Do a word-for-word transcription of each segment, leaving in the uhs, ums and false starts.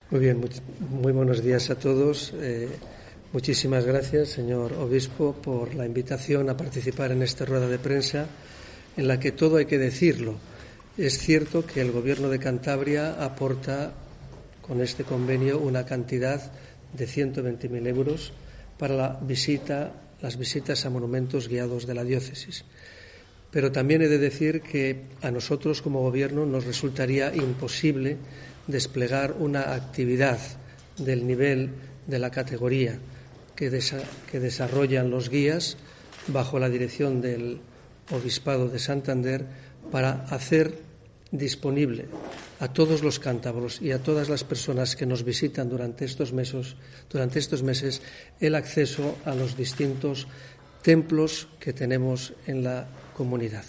Muy bien, muy, muy buenos días a todos. Eh, muchísimas gracias, señor obispo, por la invitación a participar en esta rueda de prensa, en la que todo hay que decirlo. Es cierto que el Gobierno de Cantabria aporta con este convenio una cantidad de ciento veinte mil euros para la visita, las visitas a monumentos guiados de la diócesis. Pero también he de decir que a nosotros como Gobierno nos resultaría imposible desplegar una actividad del nivel de la categoría que, desa- que desarrollan los guías bajo la dirección del Obispado de Santander para hacer disponible a todos los cántabros y a todas las personas que nos visitan durante estos meses, durante estos meses el acceso a los distintos templos que tenemos en la comunidad.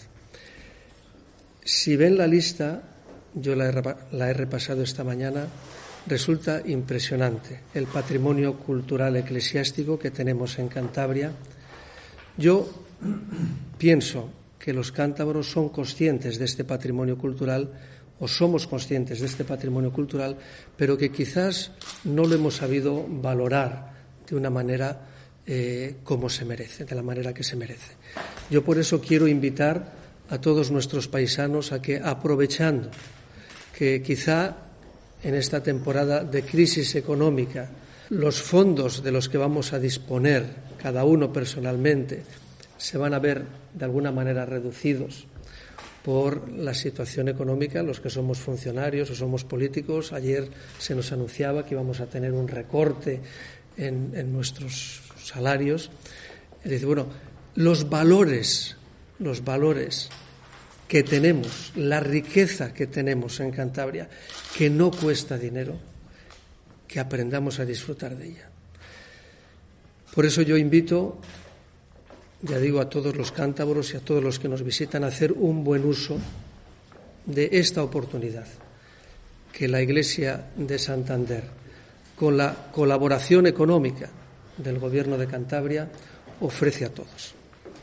Si ven la lista, yo la he, la he repasado esta mañana, resulta impresionante el patrimonio cultural eclesiástico que tenemos en Cantabria. Yo pienso que los cántabros son conscientes de este patrimonio cultural o somos conscientes de este patrimonio cultural, pero que quizás no lo hemos sabido valorar de una manera eh, como se merece, de la manera que se merece. Yo por eso quiero invitar a todos nuestros paisanos a que, aprovechando que quizá en esta temporada de crisis económica los fondos de los que vamos a disponer cada uno personalmente se van a ver de alguna manera reducidos por la situación económica, los que somos funcionarios o somos políticos. Ayer se nos anunciaba que íbamos a tener un recorte en, en nuestros salarios. Es decir, bueno, los valores, los valores que tenemos, la riqueza que tenemos en Cantabria, que no cuesta dinero, que aprendamos a disfrutar de ella. Por eso yo invito, ya digo, a todos los cántabros y a todos los que nos visitan a hacer un buen uso de esta oportunidad que la Iglesia de Santander, con la colaboración económica del Gobierno de Cantabria, ofrece a todos.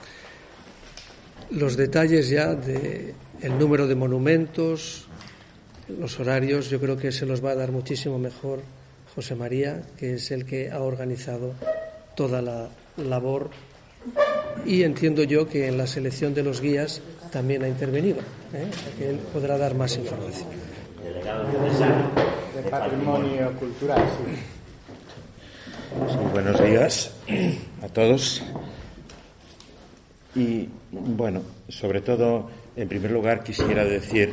Los detalles ya de el número de monumentos, los horarios, yo creo que se los va a dar muchísimo mejor José María, que es el que ha organizado toda la labor, y entiendo yo que en la selección de los guías también ha intervenido, ¿eh? O sea que él podrá dar más información. Delegado de Patrimonio Cultural, sí. Sí, buenos días a todos. Y, bueno, sobre todo, en primer lugar, quisiera decir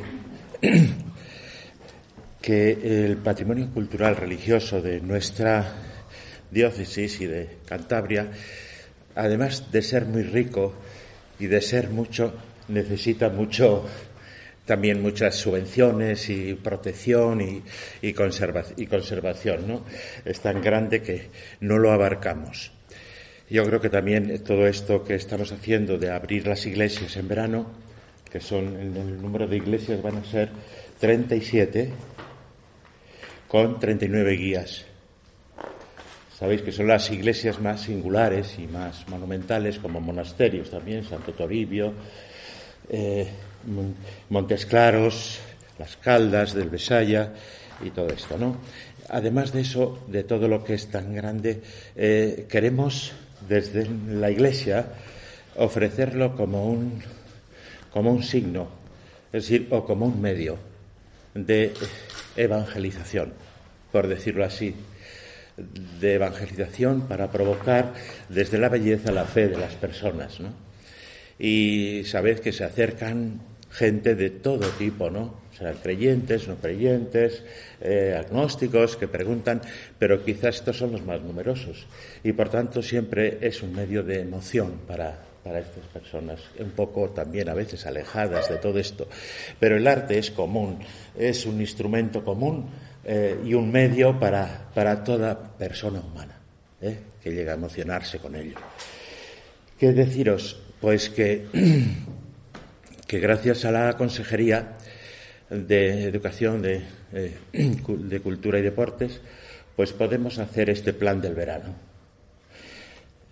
que el patrimonio cultural religioso de nuestra diócesis y de Cantabria, además de ser muy rico y de ser mucho, necesita mucho, también muchas subvenciones y protección y, y, conserva, y conservación, ¿no? Es tan grande que no lo abarcamos. Yo creo que también todo esto que estamos haciendo de abrir las iglesias en verano, que son, el, el número de iglesias van a ser treinta y siete, con treinta y nueve guías. Sabéis que son las iglesias más singulares y más monumentales, como monasterios también, Santo Toribio, eh, Montes Claros, Las Caldas del Besaya y todo esto, ¿no? Además de eso, de todo lo que es tan grande, eh, queremos desde la Iglesia ofrecerlo como un, como un signo, es decir, o como un medio de evangelización, por decirlo así, de evangelización para provocar desde la belleza la fe de las personas, ¿no? Y sabed que se acercan gente de todo tipo, ¿no? O sea, creyentes, no creyentes, eh, agnósticos que preguntan, pero quizás estos son los más numerosos y por tanto siempre es un medio de emoción para, para estas personas, un poco también a veces alejadas de todo esto. Pero el arte es común, es un instrumento común eh, y un medio para, para toda persona humana, ¿eh? que llega a emocionarse con ello. ¿Qué deciros? Pues que, que gracias a la Consejería de Educación, de, eh, de Cultura y Deportes, pues podemos hacer este plan del verano.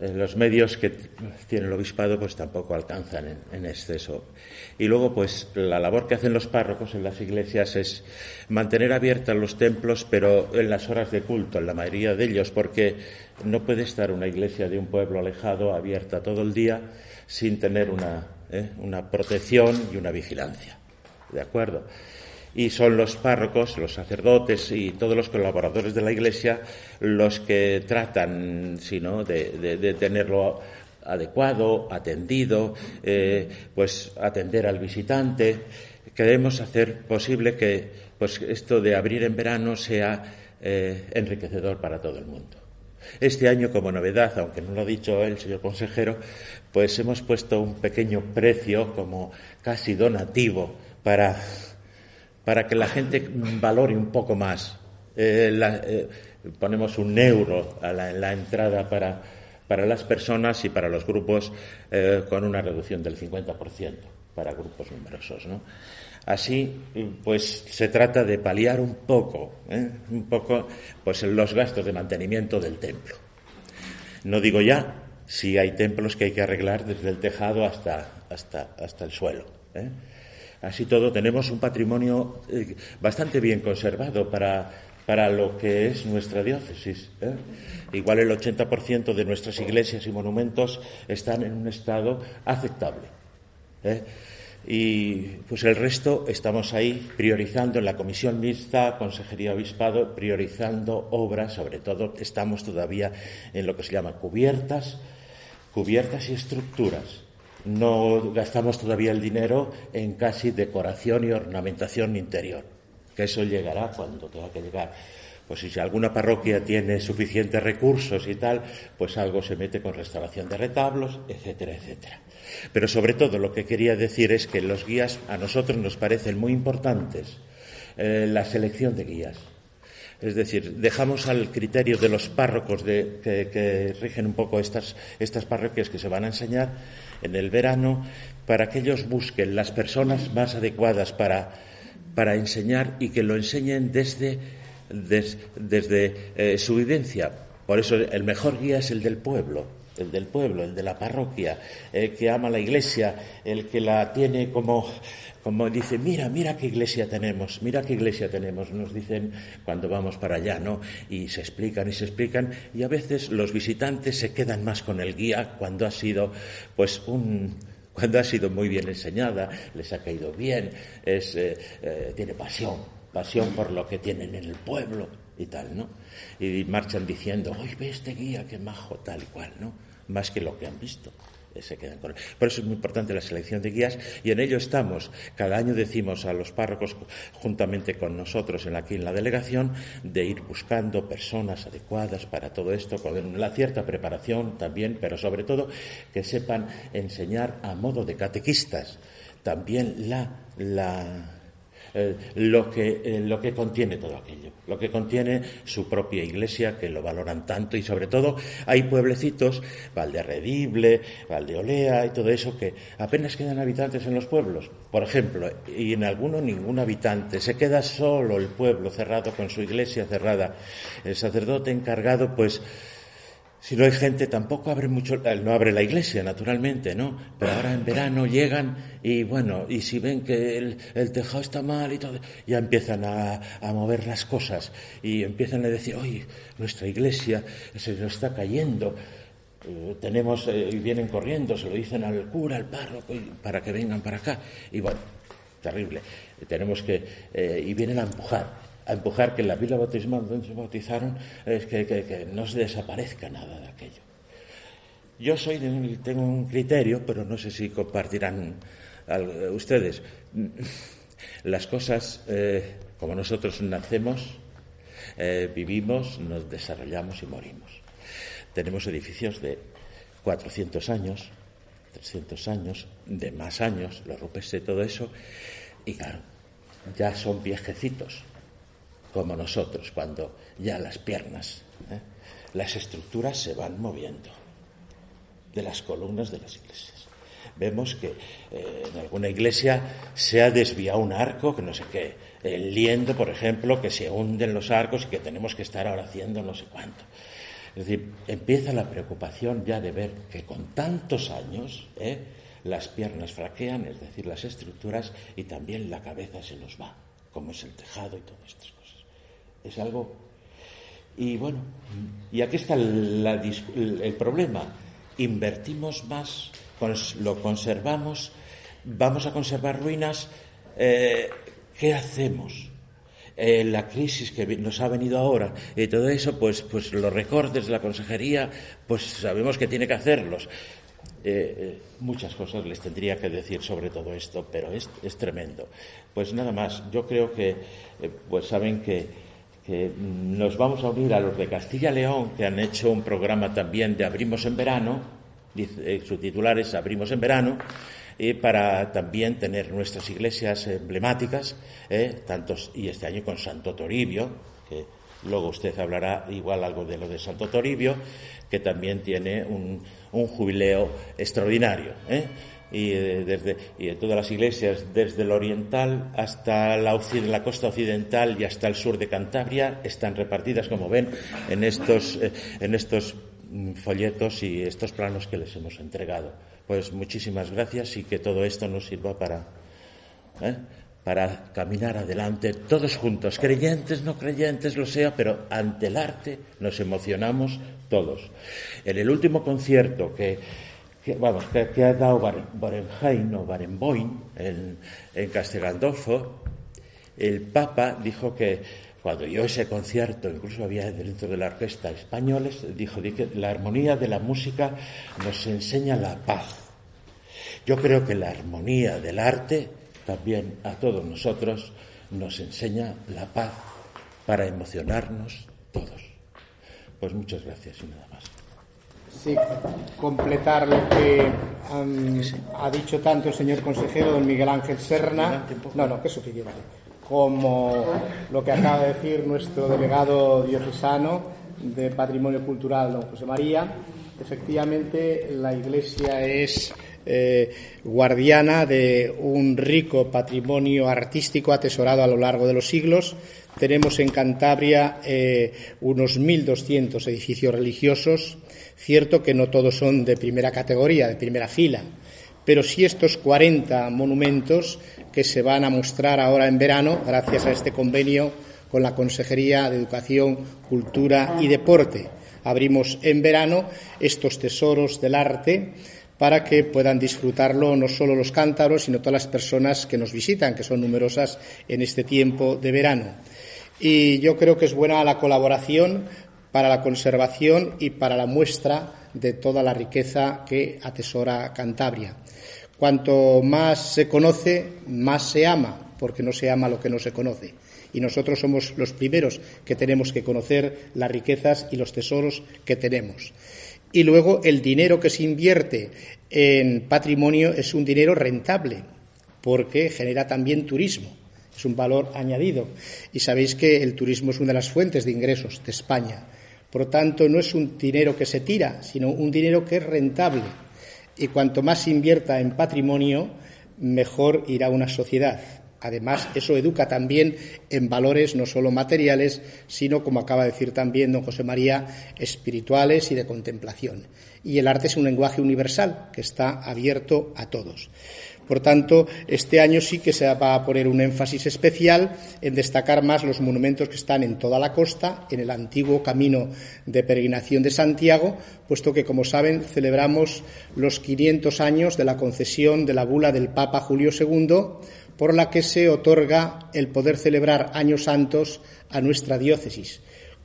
los medios que tiene el obispado pues tampoco alcanzan en, en exceso. Y luego pues la labor que hacen los párrocos en las iglesias es mantener abiertas los templos, pero en las horas de culto, en la mayoría de ellos, porque no puede estar una iglesia de un pueblo alejado abierta todo el día sin tener una, ¿eh? una protección y una vigilancia. ¿De acuerdo? Y son los párrocos, los sacerdotes y todos los colaboradores de la Iglesia los que tratan, si no, de, de, de tenerlo adecuado, atendido, eh, pues atender al visitante. Queremos hacer posible que pues esto de abrir en verano sea eh, enriquecedor para todo el mundo. Este año, como novedad, aunque no lo ha dicho el señor consejero, pues hemos puesto un pequeño precio como casi donativo para... para que la gente valore un poco más. Eh, la, eh, ponemos un euro a la, en la entrada para, para las personas y para los grupos eh, con una reducción del cincuenta por ciento para grupos numerosos, ¿no? Así, pues se trata de paliar un poco, ¿eh? un poco, pues los gastos de mantenimiento del templo. No digo ya si hay templos que hay que arreglar desde el tejado hasta, hasta, hasta el suelo, ¿eh? Así todo, tenemos un patrimonio eh, bastante bien conservado para, para lo que es nuestra diócesis, ¿eh? Igual el ochenta por ciento de nuestras iglesias y monumentos están en un estado aceptable, ¿eh? Y pues el resto estamos ahí priorizando en la comisión mixta, consejería obispado, priorizando obras, sobre todo estamos todavía en lo que se llama cubiertas, cubiertas y estructuras. No gastamos todavía el dinero en casi decoración y ornamentación interior, que eso llegará cuando tenga que llegar. Pues si alguna parroquia tiene suficientes recursos y tal, pues algo se mete con restauración de retablos, etcétera, etcétera. Pero sobre todo lo que quería decir es que los guías a nosotros nos parecen muy importantes, eh, la selección de guías. Es decir, dejamos al criterio de los párrocos de, que, que rigen un poco estas, estas parroquias que se van a enseñar en el verano, para que ellos busquen las personas más adecuadas para, para enseñar y que lo enseñen desde, des, desde eh, su vivencia. Por eso el mejor guía es el del pueblo, el del pueblo, el de la parroquia, el que ama la iglesia, el que la tiene como... Como dice, mira, mira qué iglesia tenemos, mira qué iglesia tenemos, nos dicen cuando vamos para allá, ¿no? Y se explican y se explican, y a veces los visitantes se quedan más con el guía cuando ha sido, pues, un, cuando ha sido muy bien enseñada, les ha caído bien, es, eh, eh, tiene pasión, pasión por lo que tienen en el pueblo y tal, ¿no? Y marchan diciendo, ¡ay, ve este guía, qué majo, tal y cual, ¿no? Más que lo que han visto. Se quedan con él. Por eso es muy importante la selección de guías y en ello estamos. Cada año decimos a los párrocos, juntamente con nosotros en aquí en la delegación, de ir buscando personas adecuadas para todo esto, con la cierta preparación también, pero sobre todo que sepan enseñar a modo de catequistas también la... la Eh, lo que eh, lo que contiene todo aquello, lo que contiene su propia iglesia, que lo valoran tanto, y sobre todo hay pueblecitos, Valderredible, Valdeolea y todo eso, que apenas quedan habitantes en los pueblos, por ejemplo, y en alguno ningún habitante, se queda solo el pueblo cerrado con su iglesia cerrada, el sacerdote encargado, pues si no hay gente, tampoco abre mucho, no abre la iglesia, naturalmente, ¿no? Pero ahora en verano llegan y, bueno, y si ven que el, el tejado está mal y todo, ya empiezan a, a mover las cosas y empiezan a decir, oye, nuestra iglesia se nos está cayendo. Eh, tenemos, eh, y vienen corriendo, se lo dicen al cura, al párroco, y, para que vengan para acá. Y bueno, terrible. Tenemos que, eh, y vienen a empujar. a empujar que en la pila bautismal donde se bautizaron es que, que, que no se desaparezca nada de aquello. Yo soy de un, tengo un criterio, pero no sé si compartirán al, ustedes. Las cosas, eh, como nosotros nacemos, eh, vivimos, nos desarrollamos y morimos. Tenemos edificios de cuatrocientos años, trescientos años, de más años, los rupestres y todo eso, y claro, ya son viejecitos, como nosotros, cuando ya las piernas, ¿eh? las estructuras se van moviendo de las columnas de las iglesias. Vemos que eh, en alguna iglesia se ha desviado un arco, que no sé qué, el liendo, por ejemplo, que se hunden los arcos y que tenemos que estar ahora haciendo no sé cuánto. Es decir, empieza la preocupación ya de ver que con tantos años ¿eh? las piernas fraquean, es decir, las estructuras, y también la cabeza se nos va, como es el tejado y todas estas cosas. Es algo... Y bueno, y aquí está la, el problema. Invertimos más, lo conservamos, vamos a conservar ruinas. Eh, ¿Qué hacemos? Eh, la crisis que nos ha venido ahora y todo eso, pues, pues los recortes de la consejería, pues sabemos que tiene que hacerlos. Eh, eh, muchas cosas les tendría que decir sobre todo esto, pero es, es tremendo. Pues nada más, yo creo que, eh, pues saben que, que nos vamos a unir a los de Castilla y León, que han hecho un programa también de Abrimos en Verano, dice, eh, su titular es Abrimos en Verano, y para también tener nuestras iglesias emblemáticas, eh, tantos, y este año con Santo Toribio, que luego usted hablará igual algo de lo de Santo Toribio, que también tiene un, un jubileo extraordinario, ¿eh? Y, eh, desde, y de todas las iglesias, desde el oriental hasta la, la costa occidental y hasta el sur de Cantabria, están repartidas, como ven, en estos, eh, en estos folletos y estos planos que les hemos entregado. Pues muchísimas gracias y que todo esto nos sirva para, ¿eh? para caminar adelante todos juntos, creyentes, no creyentes, lo sea, pero ante el arte nos emocionamos todos. En el último concierto que, que vamos que, que ha dado Barenheim o Barenboim en, en Castel Gandolfo, el Papa dijo que cuando oyó ese concierto, incluso había dentro de la orquesta españoles, dijo que la armonía de la música nos enseña la paz. Yo creo que la armonía del arte también a todos nosotros nos enseña la paz para emocionarnos todos. Pues muchas gracias y nada más. Sí, completar lo que um, ha dicho tanto el señor consejero, don Miguel Ángel Serna. No, no, que es suficiente. Como lo que acaba de decir nuestro delegado diocesano de Patrimonio Cultural, don José María. Efectivamente, la Iglesia es eh, guardiana de un rico patrimonio artístico atesorado a lo largo de los siglos. Tenemos en Cantabria eh, unos mil doscientos edificios religiosos. Cierto que no todos son de primera categoría, de primera fila, pero sí estos cuarenta monumentos que se van a mostrar ahora en verano, gracias a este convenio con la Consejería de Educación, Cultura y Deporte. Abrimos en verano estos tesoros del arte para que puedan disfrutarlo no solo los cántabros, sino todas las personas que nos visitan, que son numerosas en este tiempo de verano. Y yo creo que es buena la colaboración para la conservación y para la muestra de toda la riqueza que atesora Cantabria. Cuanto más se conoce, más se ama, porque no se ama lo que no se conoce. Y nosotros somos los primeros que tenemos que conocer las riquezas y los tesoros que tenemos. Y luego el dinero que se invierte en patrimonio es un dinero rentable, porque genera también turismo. Es un valor añadido. Y sabéis que el turismo es una de las fuentes de ingresos de España. Por lo tanto, no es un dinero que se tira, sino un dinero que es rentable. Y cuanto más se invierta en patrimonio, mejor irá una sociedad. Además, eso educa también en valores no solo materiales, sino, como acaba de decir también don José María, espirituales y de contemplación. Y el arte es un lenguaje universal que está abierto a todos. Por tanto, este año sí que se va a poner un énfasis especial en destacar más los monumentos que están en toda la costa, en el antiguo camino de peregrinación de Santiago, puesto que, como saben, celebramos los quinientos años de la concesión de la bula del Papa Julio segundo, por la que se otorga el poder celebrar años santos a nuestra diócesis,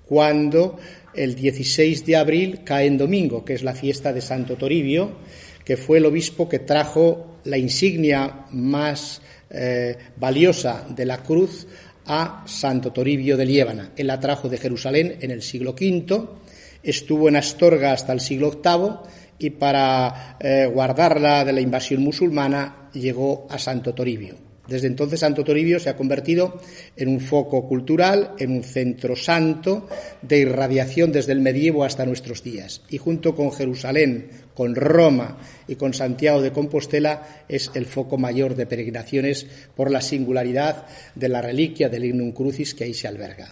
cuando el dieciséis de abril cae en domingo, que es la fiesta de Santo Toribio, que fue el obispo que trajo la insignia más eh, valiosa de la cruz a Santo Toribio de Liébana. Él la trajo de Jerusalén en el siglo quinto, estuvo en Astorga hasta el siglo octavo y para eh, guardarla de la invasión musulmana llegó a Santo Toribio. Desde entonces Santo Toribio se ha convertido en un foco cultural, en un centro santo de irradiación desde el medievo hasta nuestros días. Y junto con Jerusalén, con Roma y con Santiago de Compostela es el foco mayor de peregrinaciones por la singularidad de la reliquia del Ignum Crucis que ahí se alberga.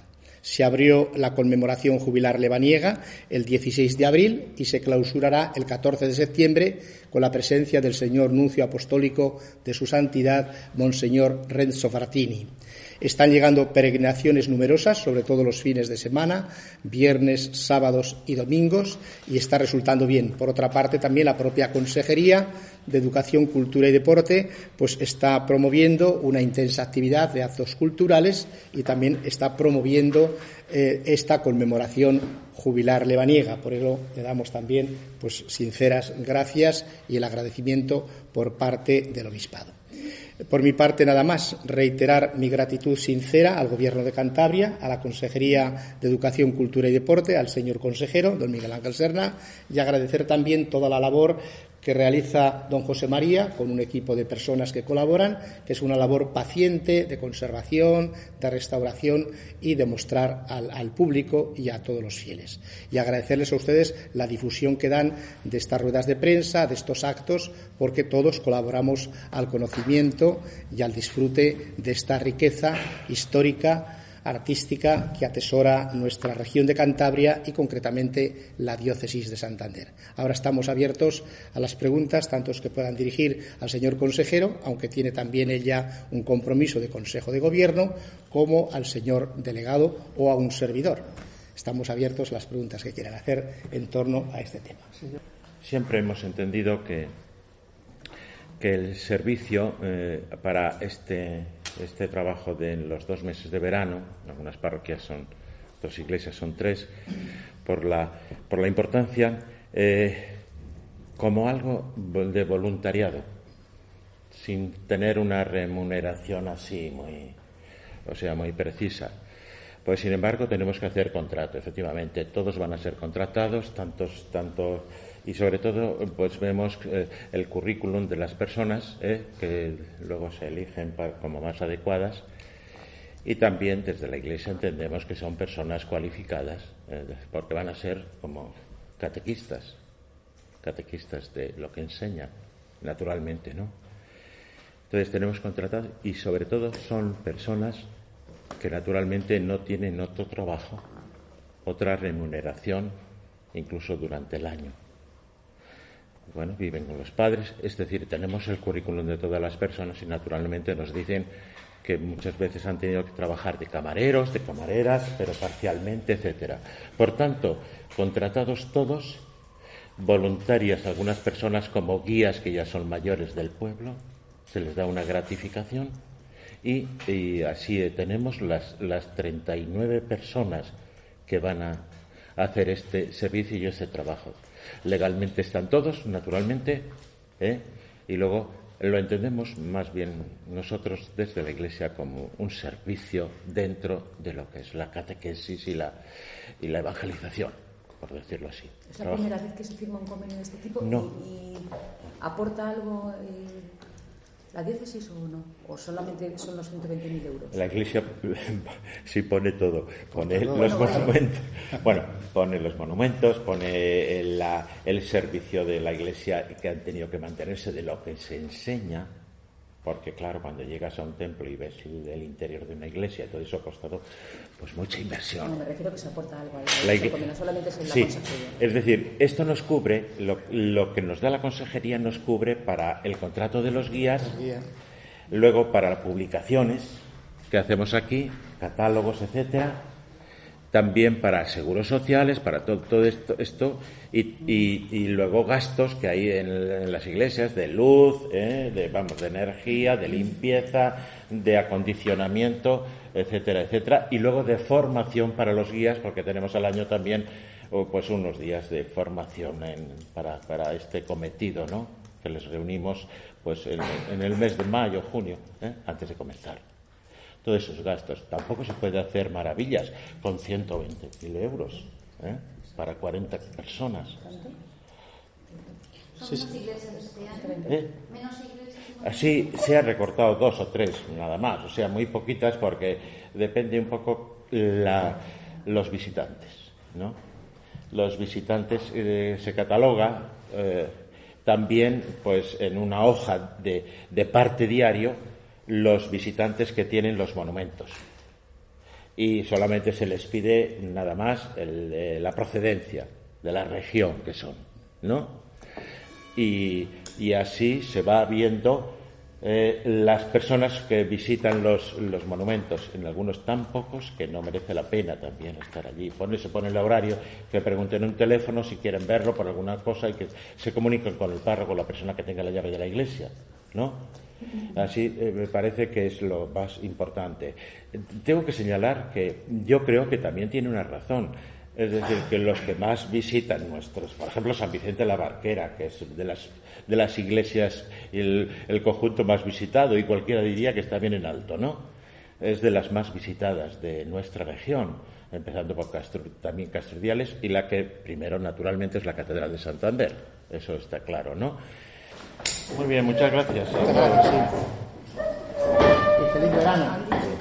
Se abrió la conmemoración jubilar lebaniega el dieciséis de abril y se clausurará el catorce de septiembre con la presencia del señor nuncio apostólico de su santidad, Monseñor Renzo Frattini. Están llegando peregrinaciones numerosas, sobre todo los fines de semana, viernes, sábados y domingos, y está resultando bien. Por otra parte, también la propia Consejería de Educación, Cultura y Deporte pues está promoviendo una intensa actividad de actos culturales y también está promoviendo eh, esta conmemoración jubilar lebaniega. Por eso le damos también pues sinceras gracias y el agradecimiento por parte del Obispado. Por mi parte, nada más, reiterar mi gratitud sincera al Gobierno de Cantabria, a la Consejería de Educación, Cultura y Deporte, al señor consejero, don Miguel Ángel Serna, y agradecer también toda la labor que realiza don José María con un equipo de personas que colaboran, que es una labor paciente de conservación, de restauración y de mostrar al, al público y a todos los fieles. Y agradecerles a ustedes la difusión que dan de estas ruedas de prensa, de estos actos, porque todos colaboramos al conocimiento y al disfrute de esta riqueza histórica, artística que atesora nuestra región de Cantabria y concretamente la diócesis de Santander. Ahora estamos abiertos a las preguntas, tantos que puedan dirigir al señor consejero, aunque tiene también ella un compromiso de Consejo de Gobierno, como al señor delegado o a un servidor. Estamos abiertos a las preguntas que quieran hacer en torno a este tema. Siempre hemos entendido que, que el servicio eh, para este Este trabajo de los dos meses de verano, algunas parroquias son, otras iglesias son tres, por la, por la importancia, eh, como algo de voluntariado, sin tener una remuneración así muy, o sea, muy precisa. Pues sin embargo tenemos que hacer contrato, efectivamente, todos van a ser contratados, tantos, tanto, y sobre todo pues vemos eh, el currículum de las personas eh, que luego se eligen para, como más adecuadas, y también desde la Iglesia entendemos que son personas cualificadas eh, porque van a ser como catequistas, catequistas de lo que enseñan, naturalmente, ¿no? Entonces tenemos contratados y sobre todo son personas que naturalmente no tienen otro trabajo, otra remuneración, incluso durante el año. Bueno, viven con los padres, es decir, tenemos el currículum de todas las personas y naturalmente nos dicen que muchas veces han tenido que trabajar de camareros, de camareras, pero parcialmente, etcétera. Por tanto, contratados todos, voluntarias algunas personas como guías que ya son mayores del pueblo, se les da una gratificación. Y, y así tenemos las, las treinta y nueve personas que van a hacer este servicio y este trabajo. Legalmente están todos, naturalmente, ¿eh? Y luego lo entendemos más bien nosotros desde la Iglesia como un servicio dentro de lo que es la catequesis y la, y la evangelización, por decirlo así. ¿Es la primera vez que se firma un convenio de este tipo? No. ¿Y, y aporta algo eh, la diócesis o no? ¿O solamente son los ciento veinte mil euros? La Iglesia sí pone todo. Pone todo. los Bueno, monumentos. Bueno, pone los monumentos, pone el, la, el servicio de la Iglesia que han tenido que mantenerse de lo que se enseña. Porque, claro, cuando llegas a un templo y ves el, el interior de una iglesia, todo eso ha costado pues mucha inversión. No, me refiero que se aporta algo a La la iglesia, no solamente es en la sí, consejería. Es decir, esto nos cubre, lo, lo que nos da la consejería nos cubre para el contrato de los guías, luego para publicaciones que hacemos aquí, catálogos, etcétera, también para seguros sociales, para todo, todo esto, esto y, y, y luego gastos que hay en, en las iglesias de luz, ¿eh? de, vamos, de energía, de limpieza, de acondicionamiento, etcétera, etcétera, y luego de formación para los guías, porque tenemos al año también pues unos días de formación en, para, para este cometido, ¿no? Que les reunimos pues en, en el mes de mayo, junio, ¿eh? antes de comenzar. Todos esos gastos. Tampoco se puede hacer maravillas con ciento veinte mil euros ¿eh? para cuarenta personas. ¿Son menos iglesias este año? ¿Eh? ¿Menos iglesias? Así se ha recortado dos o tres, nada más. O sea, muy poquitas porque depende un poco la, los visitantes, ¿no? Los visitantes eh, se cataloga eh, también pues en una hoja de, de parte diario los visitantes que tienen los monumentos. y solamente se les pide nada más el, eh, la procedencia de la región que son, ¿no? Y, y así se va viendo eh, las personas que visitan los, los monumentos, en algunos tan pocos que no merece la pena también estar allí. Pone, se pone el horario, que pregunten un teléfono si quieren verlo por alguna cosa y que se comuniquen con el párroco, la persona que tenga la llave de la iglesia, ¿no? Así eh, me parece que es lo más importante. Tengo que señalar que yo creo que también tiene una razón. Es decir, que los que más visitan nuestros, por ejemplo, San Vicente la Barquera, que es de las, de las iglesias el, el conjunto más visitado, y cualquiera diría que está bien en alto, ¿no? Es de las más visitadas de nuestra región, empezando por Castro, también Castrodiales, y la que primero, naturalmente, es la Catedral de Santander. Eso está claro, ¿no? Muy bien, muchas gracias. Muchas gracias, sí. Y feliz verano.